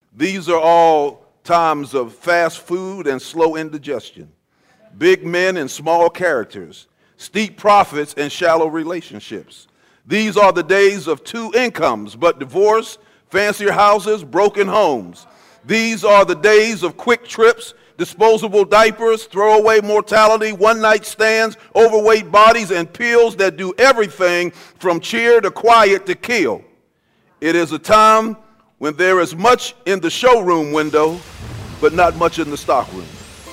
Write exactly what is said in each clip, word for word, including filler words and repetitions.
These are all times of fast food and slow indigestion, big men and small characters, steep profits and shallow relationships. These are the days of two incomes, but divorce, fancier houses, broken homes. These are the days of quick trips, disposable diapers, throwaway mortality, one-night stands, overweight bodies, and pills that do everything from cheer to quiet to kill. It is a time when there is much in the showroom window, but not much in the stockroom.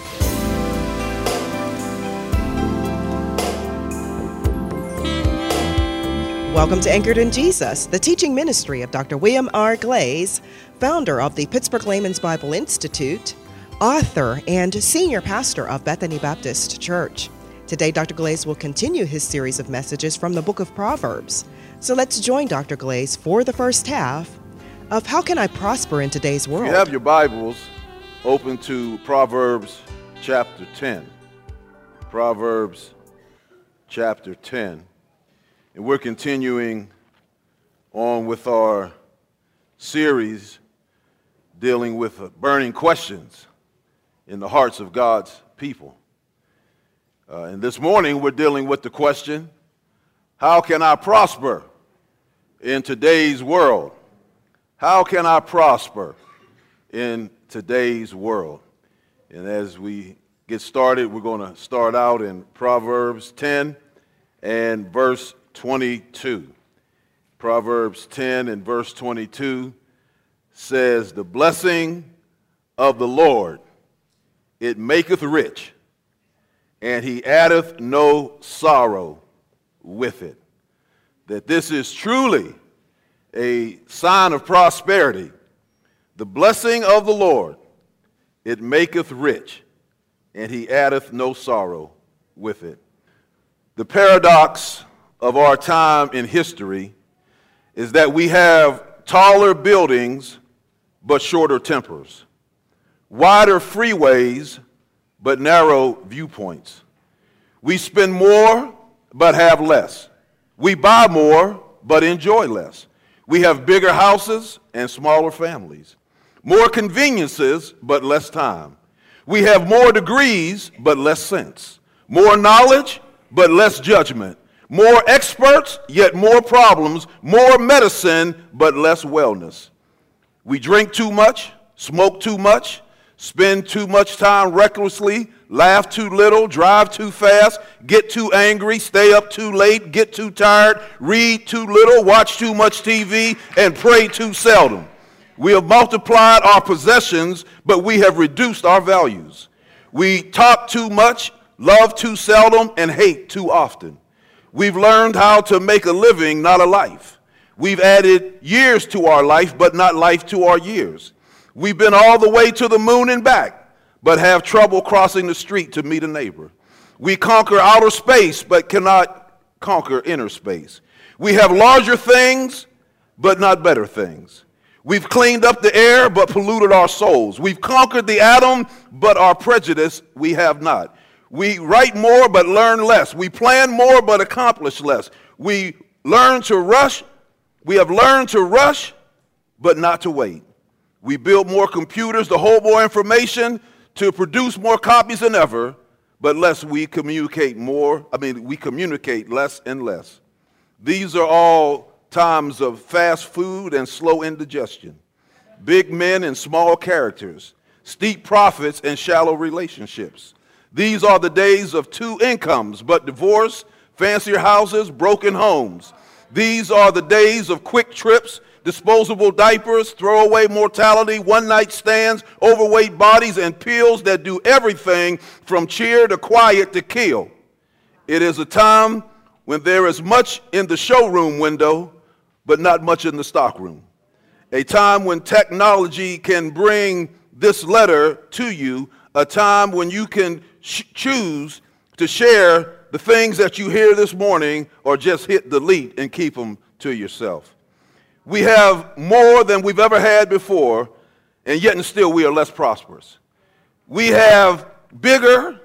Welcome to Anchored in Jesus, the teaching ministry of Doctor William R. Glaze, founder of the Pittsburgh Layman's Bible Institute, author and senior pastor of Bethany Baptist Church. Today, Doctor Glaze will continue his series of messages from the book of Proverbs. So let's join Doctor Glaze for the first half of How Can I Prosper in Today's World? If you have your Bibles, open to Proverbs chapter ten. Proverbs chapter ten. And we're continuing on with our series dealing with burning questions in the hearts of God's people. Uh, and this morning we're dealing with the question, how can I prosper in today's world? How can I prosper in today's world? And as we get started, we're going to start out in Proverbs ten and verse twenty-two. Proverbs ten and verse twenty-two says, the blessing of the Lord, it maketh rich, and he addeth no sorrow with it. That this is truly a sign of prosperity. The blessing of the Lord, it maketh rich, and he addeth no sorrow with it. The paradox of our time in history is that we have taller buildings but shorter tempers, wider freeways but narrow viewpoints. We spend more but have less. We buy more but enjoy less. We have bigger houses and smaller families, more conveniences but less time. We have more degrees but less sense, more knowledge but less judgment, more experts, yet more problems, more medicine, but less wellness. We drink too much, smoke too much, spend too much time recklessly, laugh too little, drive too fast, get too angry, stay up too late, get too tired, read too little, watch too much T V, and pray too seldom. We have multiplied our possessions, but we have reduced our values. We talk too much, love too seldom, and hate too often. We've learned how to make a living, not a life. We've added years to our life, but not life to our years. We've been all the way to the moon and back, but have trouble crossing the street to meet a neighbor. We conquer outer space, but cannot conquer inner space. We have larger things, but not better things. We've cleaned up the air, but polluted our souls. We've conquered the atom, but our prejudice we have not. We write more but learn less. We plan more but accomplish less. We learn to rush. We have learned to rush but not to wait. We build more computers to hold more information, to produce more copies than ever, but less we communicate more. I mean, we communicate less and less. These are all times of fast food and slow indigestion, big men and small characters, steep profits and shallow relationships. These are the days of two incomes, but divorce, fancier houses, broken homes. These are the days of quick trips, disposable diapers, throwaway mortality, one-night stands, overweight bodies, and pills that do everything from cheer to quiet to kill. It is a time when there is much in the showroom window, but not much in the stockroom. A time when technology can bring this letter to you, a time when you can ch- choose to share the things that you hear this morning or just hit delete and keep them to yourself. We have more than we've ever had before, and yet and still we are less prosperous. We have bigger,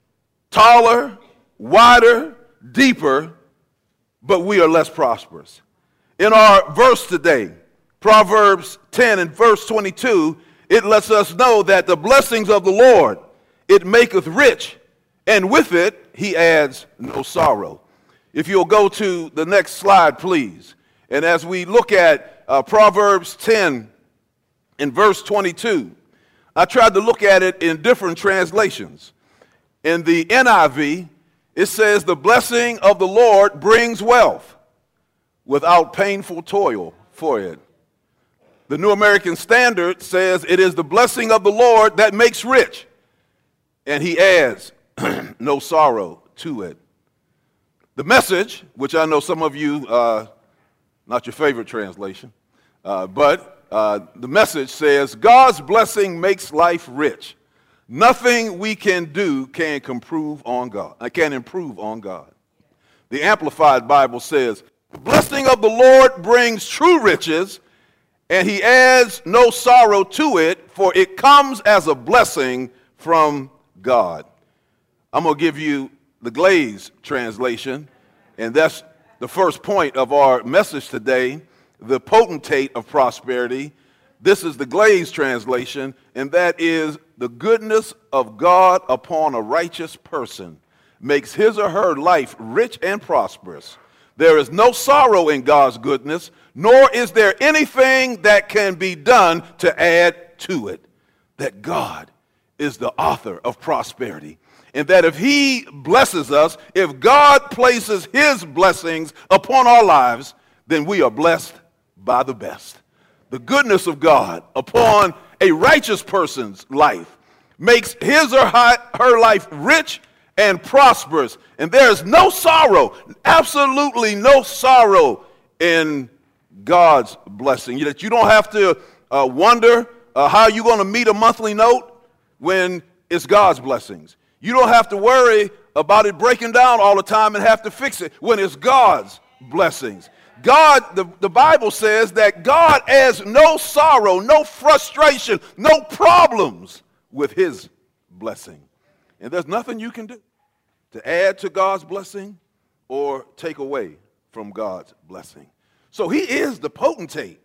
taller, wider, deeper, but we are less prosperous. In our verse today, Proverbs ten and verse twenty-two, it lets us know that the blessings of the Lord, it maketh rich, and with it he adds no sorrow. If you'll go to the next slide, please. And as we look at uh, Proverbs ten and verse twenty-two, I tried to look at it in different translations. In the N I V, it says, the blessing of the Lord brings wealth without painful toil for it. The New American Standard says it is the blessing of the Lord that makes rich, and he adds no sorrow to it. The Message, which I know some of you, uh, not your favorite translation, uh, but uh, the Message says, God's blessing makes life rich. Nothing we can do can improve on God. I can improve on God. The Amplified Bible says, the blessing of the Lord brings true riches, and he adds no sorrow to it, for it comes as a blessing from God. I'm going to give you the Glaze translation, and that's the first point of our message today, the potentate of prosperity. This is the Glaze translation, and that is, the goodness of God upon a righteous person makes his or her life rich and prosperous. There is no sorrow in God's goodness, nor is there anything that can be done to add to it. That God is the author of prosperity. And that if he blesses us, if God places his blessings upon our lives, then we are blessed by the best. The goodness of God upon a righteous person's life makes his or her life rich and prosperous. And there is no sorrow, absolutely no sorrow in God's blessing. That you don't have to uh, wonder uh, how you're going to meet a monthly note when it's God's blessings. You don't have to worry about it breaking down all the time and have to fix it when it's God's blessings. God, the, the Bible says that God has no sorrow, no frustration, no problems with his blessing. And there's nothing you can do to add to God's blessing or take away from God's blessing. So he is the potentate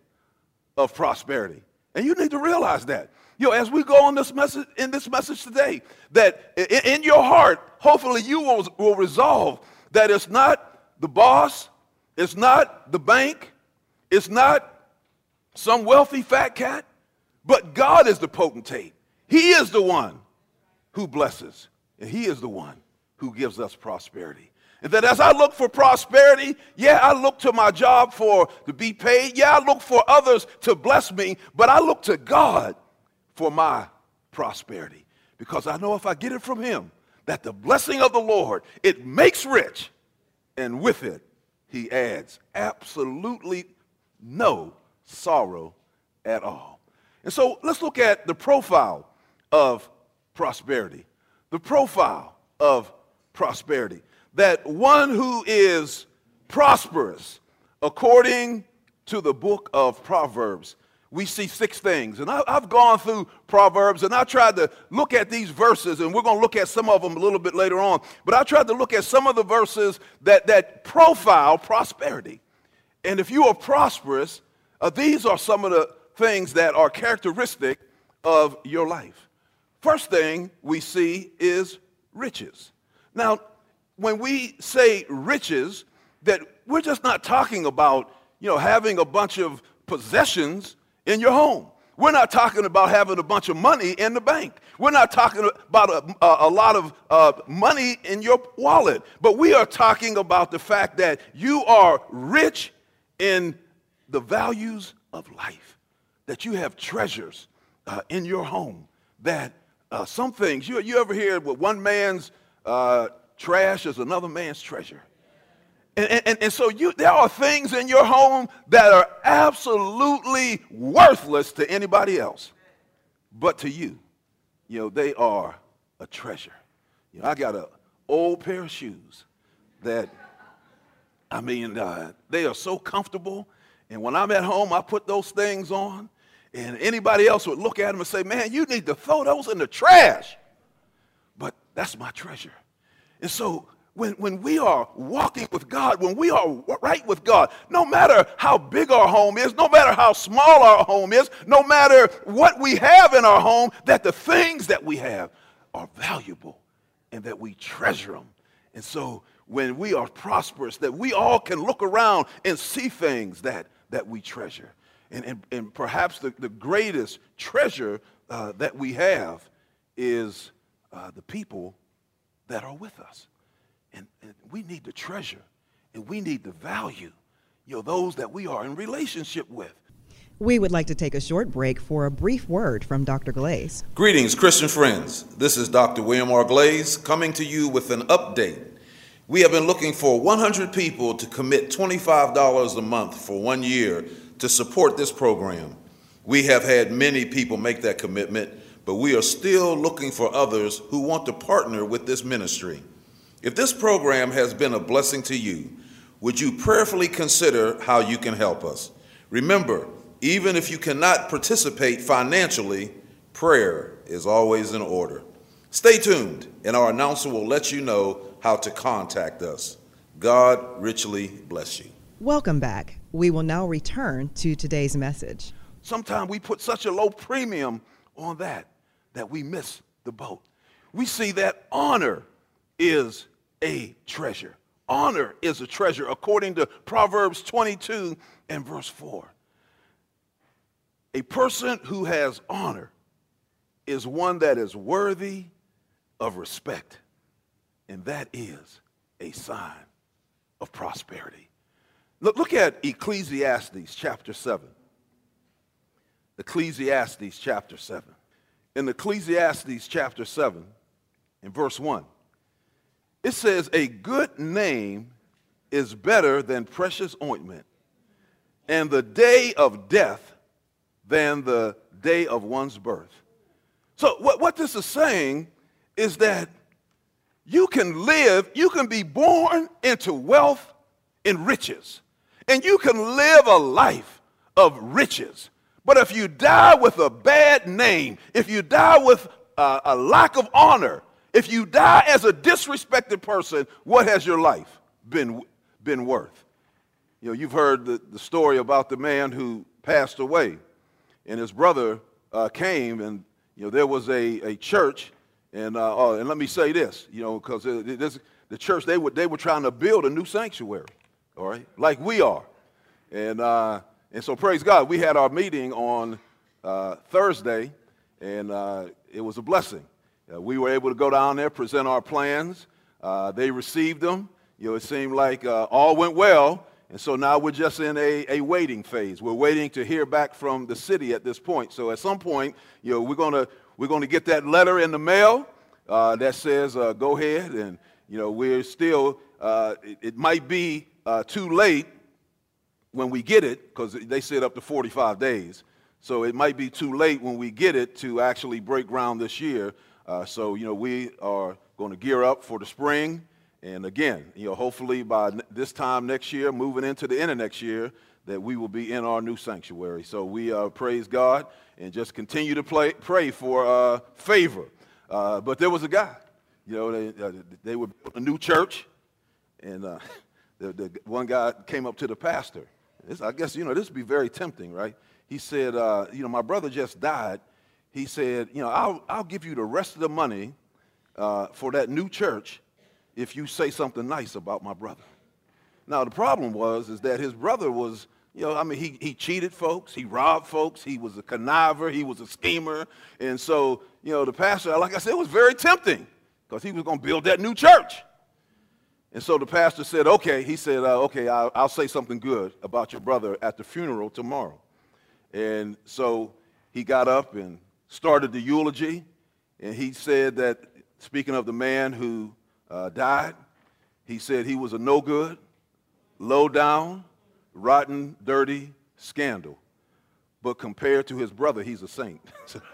of prosperity. And you need to realize that. You know, as we go on this message, in this message today, that in, in your heart, hopefully you will, will resolve that it's not the boss, it's not the bank, it's not some wealthy fat cat, but God is the potentate. He is the one who blesses, and he is the one who gives us prosperity. And that as I look for prosperity, yeah, I look to my job for to be paid. Yeah, I look for others to bless me, but I look to God for my prosperity. Because I know if I get it from him, that the blessing of the Lord, it makes rich, and with it, he adds absolutely no sorrow at all. And so let's look at the profile of prosperity. The profile of prosperity. That one who is prosperous, according to the book of Proverbs, we see six things. And I, I've gone through Proverbs, and I tried to look at these verses, and we're going to look at some of them a little bit later on. But I tried to look at some of the verses that, that profile prosperity. And if you are prosperous, uh, these are some of the things that are characteristic of your life. First thing we see is riches. Now, when we say riches, that we're just not talking about, you know, having a bunch of possessions in your home. We're not talking about having a bunch of money in the bank. We're not talking about a, a, a lot of uh, money in your wallet. But we are talking about the fact that you are rich in the values of life, that you have treasures uh, in your home, that uh, some things, you, you ever hear what one man's uh, trash is another man's treasure? And, and, and so you, there are things in your home that are absolutely worthless to anybody else. But to you, you know, they are a treasure. You know, I got an old pair of shoes that, I mean, uh, they are so comfortable. And when I'm at home, I put those things on. And anybody else would look at them and say, man, you need to throw those in the trash. But that's my treasure. And so when, when we are walking with God, when we are right with God, no matter how big our home is, no matter how small our home is, no matter what we have in our home, that the things that we have are valuable and that we treasure them. And so when we are prosperous, that we all can look around and see things that, that we treasure. And, and, and perhaps the, the greatest treasure uh, that we have is uh, the people that are with us. And, and we need to treasure and we need to value, you know, those that we are in relationship with. We would like to take a short break for a brief word from Doctor Glaze. Greetings, Christian friends. This is Doctor William R. Glaze coming to you with an update. We have been looking for one hundred people to commit twenty-five dollars a month for one year to support this program. We have had many people make that commitment, but we are still looking for others who want to partner with this ministry. If this program has been a blessing to you, would you prayerfully consider how you can help us? Remember, even if you cannot participate financially, prayer is always in order. Stay tuned, and our announcer will let you know how to contact us. God richly bless you. Welcome back. We will now return to today's message. Sometimes we put such a low premium on that that we miss the boat. We see that honor is a treasure. Honor is a treasure, according to Proverbs twenty-two and verse four. A person who has honor is one that is worthy of respect, and that is a sign of prosperity. Look, look at Ecclesiastes chapter seven. Ecclesiastes chapter seven. In Ecclesiastes chapter seven, in verse one, it says, a good name is better than precious ointment, and the day of death than the day of one's birth. So what, what this is saying is that you can live, you can be born into wealth and riches, and you can live a life of riches. But if you die with a bad name, if you die with uh, a lack of honor, if you die as a disrespected person, what has your life been, been worth? You know, you've heard the, the story about the man who passed away, and his brother uh, came, and you know there was a, a church, and uh, oh, and let me say this, you know, because the church they were they were trying to build a new sanctuary, all right, like we are, and uh, and so praise God, we had our meeting on uh, Thursday, and uh, it was a blessing. Uh, we were able to go down there, present our plans. Uh, they received them. You know, it seemed like uh, all went well. And so now we're just in a, a waiting phase. We're waiting to hear back from the city at this point. So at some point, you know, we're gonna we're gonna get that letter in the mail uh, that says uh, go ahead. And you know, we're still. Uh, it, it might be uh, too late when we get it because they said up to forty-five days. So it might be too late when we get it to actually break ground this year. Uh, so, you know, we are going to gear up for the spring. And again, you know, hopefully by n- this time next year, moving into the end of next year, that we will be in our new sanctuary. So we uh, praise God and just continue to play, pray for uh, favor. Uh, but there was a guy, you know, they, uh, they were a new church. And uh, the, the one guy came up to the pastor. This, I guess, you know, this would be very tempting, right? He said, uh, you know, my brother just died. He said, you know, I'll, I'll give you the rest of the money uh, for that new church if you say something nice about my brother. Now, the problem was is that his brother was, you know, I mean, he, he cheated folks. He robbed folks. He was a conniver. He was a schemer. And so, you know, the pastor, like I said, it was very tempting because he was going to build that new church. And so the pastor said, okay. He said, uh, okay, I'll, I'll say something good about your brother at the funeral tomorrow. And so he got up and started the eulogy, and he said that, speaking of the man who uh, died, he said he was a no good, low down, rotten, dirty scandal. But compared to his brother, he's a saint.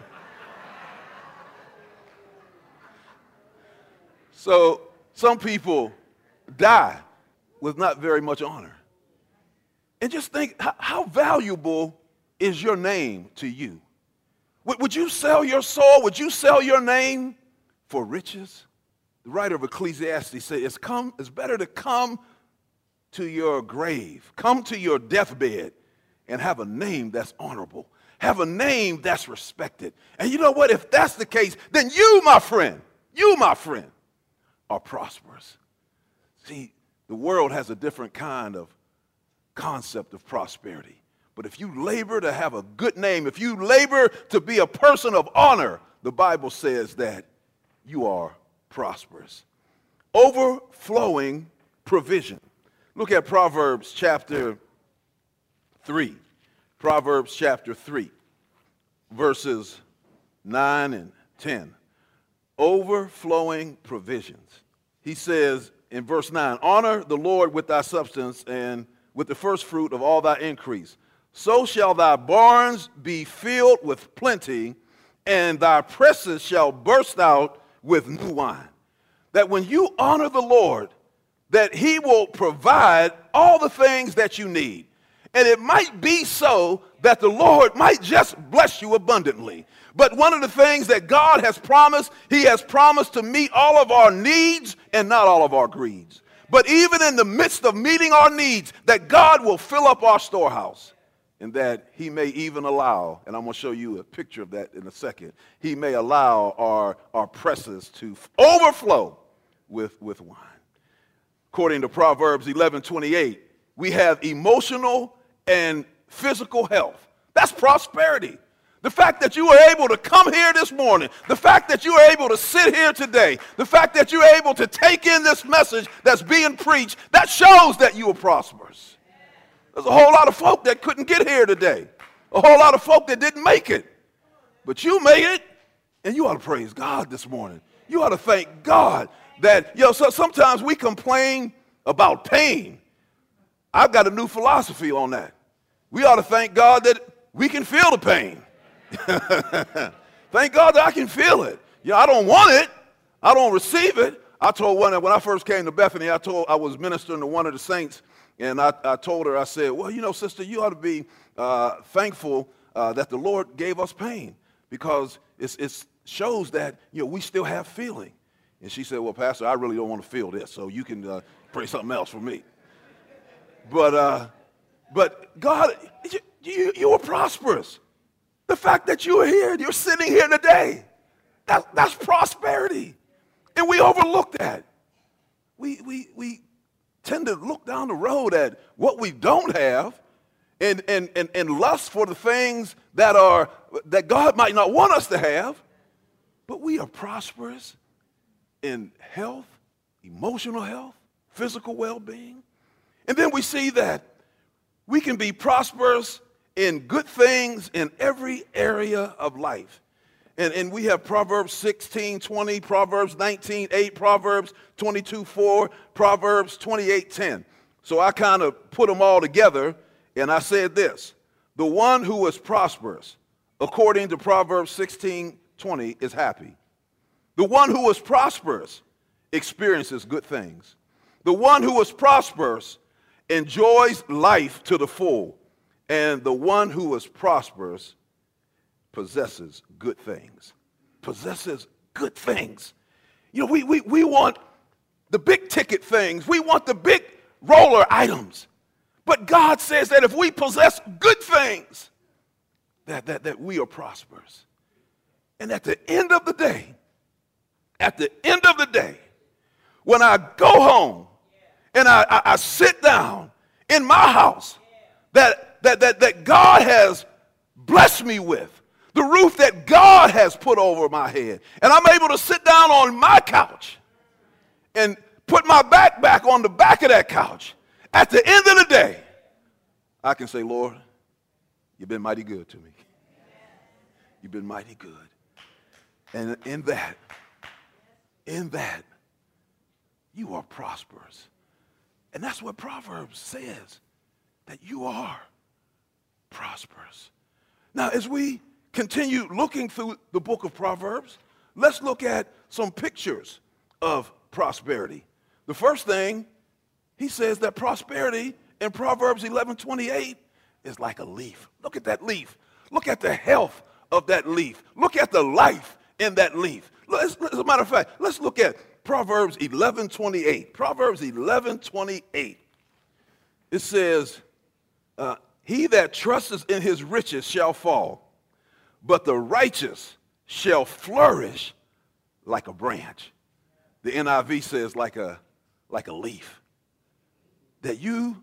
So some people die with not very much honor. And just think, how, how valuable is your name to you? Would you sell your soul? Would you sell your name for riches? the writer of Ecclesiastes said, it's, come, it's better to come to your grave, come to your deathbed, and have a name that's honorable, have a name that's respected. And you know what? If that's the case, then you, my friend, you, my friend, are prosperous. See, the world has a different kind of concept of prosperity. But if you labor to have a good name, if you labor to be a person of honor, the Bible says that you are prosperous. Overflowing provision. Look at Proverbs chapter three. Proverbs chapter three, verses nine and ten. Overflowing provisions. He says in verse nine, honor the Lord with thy substance and with the first fruit of all thy increase. So shall thy barns be filled with plenty, and thy presses shall burst out with new wine. That when you honor the Lord, that he will provide all the things that you need. And it might be so that the Lord might just bless you abundantly. But one of the things that God has promised, he has promised to meet all of our needs and not all of our greeds. But even in the midst of meeting our needs, that God will fill up our storehouse. And that he may even allow, and I'm going to show you a picture of that in a second, he may allow our, our presses to overflow with, with wine. According to Proverbs eleven twenty-eight, we have emotional and physical health. That's prosperity. The fact that you are able to come here this morning, the fact that you are able to sit here today, the fact that you are able to take in this message that's being preached, that shows that you are prosperous. There's a whole lot of folk that couldn't get here today. A whole lot of folk that didn't make it. But you made it, and you ought to praise God this morning. You ought to thank God that, you know, so sometimes we complain about pain. I've got a new philosophy on that. We ought to thank God that we can feel the pain. Thank God that I can feel it. You know, I don't want it. I don't receive it. I told one, when I first came to Bethany, I told I was ministering to one of the saints, and I, I told her, I said, well, you know, sister, you ought to be uh, thankful uh, that the Lord gave us pain, because it shows that, you know, we still have feeling. And she said, well, Pastor, I really don't want to feel this, so you can uh, pray something else for me. But uh, but God, you, you, you were prosperous. The fact that you are here, you're sitting here today, that's, that's prosperity. And we overlook that. We, we, we tend to look down the road at what we don't have and, and, and, and lust for the things that are that God might not want us to have. But we are prosperous in health, emotional health, physical well-being. And then we see that we can be prosperous in good things in every area of life. And, and we have Proverbs sixteen twenty, Proverbs nineteen eight, Proverbs twenty-two four, Proverbs twenty-eight ten. So I kind of put them all together, and I said this: the one who is prosperous, according to Proverbs sixteen twenty, is happy. The one who is prosperous experiences good things. The one who is prosperous enjoys life to the full. And the one who is prosperous possesses good things. Possesses good things. You know, we, we, we want the big ticket things. We want the big roller items. But God says that if we possess good things, that, that, that we are prosperous. And at the end of the day, at the end of the day, when I go home and I, I, I sit down in my house that That, that, that God has blessed me with, the roof that God has put over my head, and I'm able to sit down on my couch and put my back back on the back of that couch. At the end of the day, I can say, Lord, you've been mighty good to me. You've been mighty good. And in that, in that, you are prosperous. And that's what Proverbs says, that you are prosperous. Now, as we continue looking through the book of Proverbs, let's look at some pictures of prosperity. The first thing, he says that prosperity in Proverbs eleven twenty-eight is like a leaf. Look at that leaf. Look at the health of that leaf. Look at the life in that leaf. Let's, as a matter of fact, let's look at Proverbs eleven twenty-eight. Proverbs eleven twenty-eight. It says, uh, he that trusteth in his riches shall fall, but the righteous shall flourish like a branch. The N I V says like a, like a leaf. That you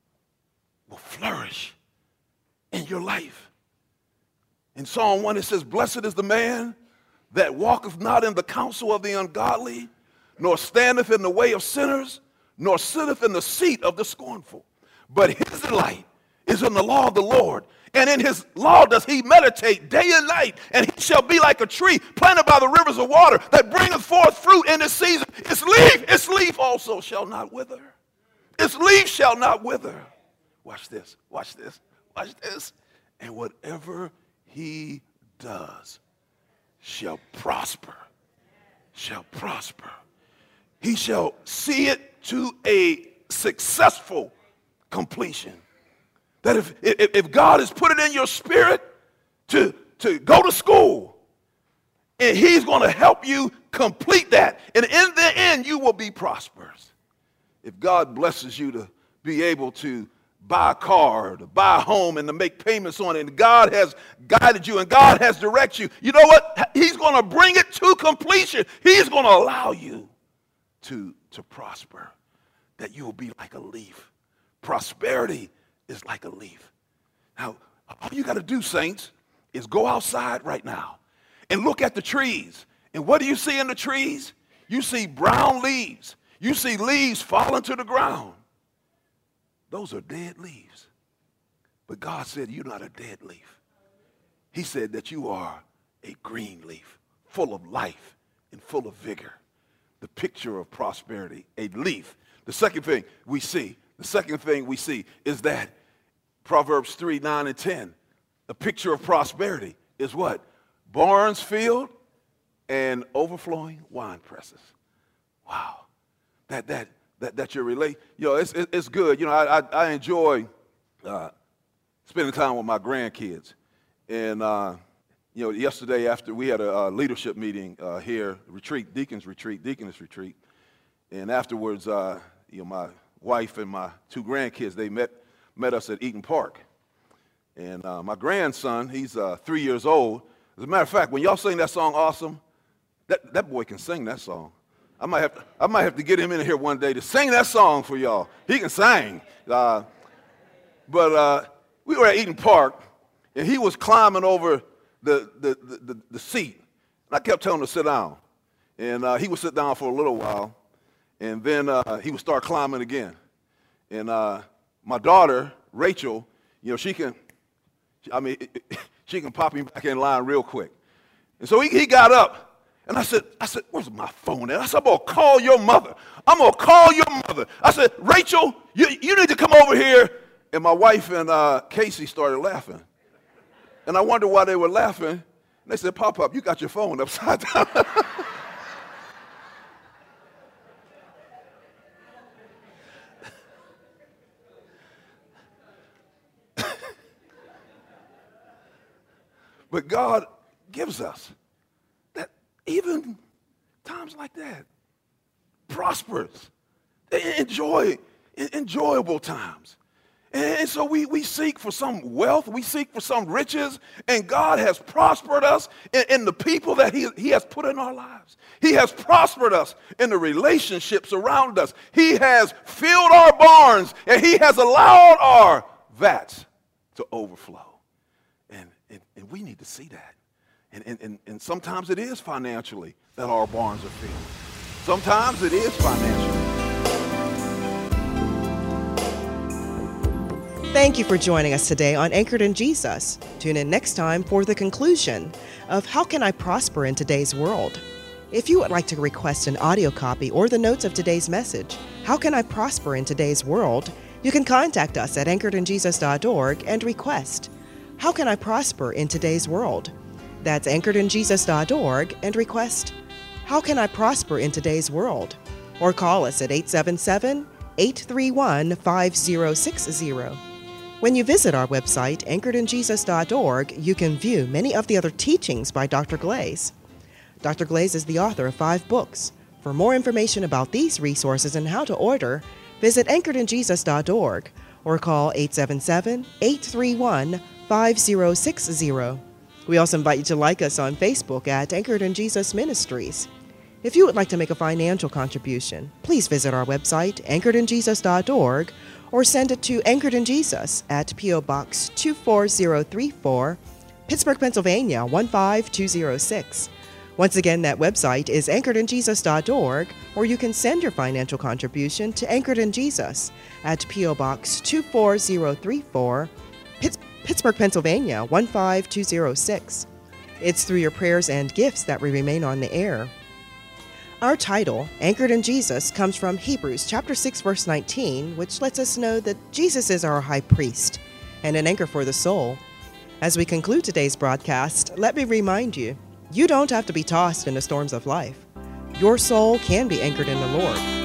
will flourish in your life. In Psalm one it says, blessed is the man that walketh not in the counsel of the ungodly, nor standeth in the way of sinners, nor sitteth in the seat of the scornful. But his delight is in the law of the Lord, and in his law does he meditate day and night, and he shall be like a tree planted by the rivers of water that bringeth forth fruit in its season. Its leaf, its leaf also shall not wither. Its leaf shall not wither. Watch this, watch this, watch this. And whatever he does shall prosper, shall prosper. He shall see it to a successful completion. That if, if, if God has put it in your spirit to, to go to school, and he's going to help you complete that, and in the end you will be prosperous. If God blesses you to be able to buy a car, to buy a home, and to make payments on it, and God has guided you, and God has directed you, you know what? He's going to bring it to completion. He's going to allow you to, to prosper, that you will be like a leaf. Prosperity is like a leaf. Now, all you got to do, saints, is go outside right now and look at the trees. And what do you see in the trees? You see brown leaves. You see leaves falling to the ground. Those are dead leaves. But God said you're not a dead leaf. He said that you are a green leaf, full of life and full of vigor. The picture of prosperity, a leaf. The second thing we see, the second thing we see is that Proverbs three, nine, and ten, a picture of prosperity is what? Barns filled and overflowing wine presses. Wow. That, that, that, that you're relate, you know, it's, it's good. You know, I, I, I enjoy uh, spending time with my grandkids. And, uh, you know, yesterday after we had a, a leadership meeting uh, here, retreat, deacons retreat, deaconess retreat. And afterwards, uh, you know, my wife and my two grandkids, they met met us at Eaton Park. And uh, my grandson, he's uh, three years old. As a matter of fact, when y'all sing that song, Awesome, that, that boy can sing that song. I might have to, I might have to get him in here one day to sing that song for y'all. He can sing. Uh, but uh, we were at Eaton Park, and he was climbing over the, the, the, the, the seat. And I kept telling him to sit down. And uh, he would sit down for a little while, and then uh, he would start climbing again. And uh, my daughter, Rachel, you know, she can, I mean, she can pop him back in line real quick. And so he, he got up, and I said, I said, where's my phone at? I said, I'm going to call your mother. I'm going to call your mother. I said, Rachel, you, you need to come over here. And my wife and uh, Casey started laughing. And I wondered why they were laughing. And they said, Pop-Pop, you got your phone upside down. But God gives us that even times like that, prosperous, enjoy, enjoyable times. And so we, we seek for some wealth, we seek for some riches, and God has prospered us in, in the people that he, he has put in our lives. He has prospered us in the relationships around us. He has filled our barns, and he has allowed our vats to overflow. And, and, and we need to see that. And, and, and, and sometimes it is financially that our barns are filled. Sometimes it is financially. Thank you for joining us today on Anchored in Jesus. Tune in next time for the conclusion of How Can I Prosper in Today's World? If you would like to request an audio copy or the notes of today's message, How Can I Prosper in Today's World? You can contact us at anchored in jesus dot org and request How Can I Prosper in Today's World? That's anchored in jesus dot org and request How Can I Prosper in Today's World? Or call us at eight seven seven, eight three one, five zero six zero. When you visit our website, anchored in jesus dot org, you can view many of the other teachings by Doctor Glaze. Doctor Glaze is the author of five books, For more information about these resources and how to order, visit anchored in jesus dot org or call eight seven seven, eight three one, five zero six zero. We also invite you to like us on Facebook at Anchored in Jesus Ministries. If you would like to make a financial contribution, please visit our website, anchored in jesus dot org, or send it to Anchored in Jesus at P O. Box two four zero three four, Pittsburgh, Pennsylvania one five two zero six. Once again, that website is anchored in jesus dot org, or you can send your financial contribution to Anchored in Jesus at P O. Box two four zero three four, Pitts- Pittsburgh, Pennsylvania one five two zero six. It's through your prayers and gifts that we remain on the air. Our title, Anchored in Jesus, comes from Hebrews chapter six, verse nineteen, which lets us know that Jesus is our high priest and an anchor for the soul. As we conclude today's broadcast, let me remind you, you don't have to be tossed in the storms of life. Your soul can be anchored in the Lord.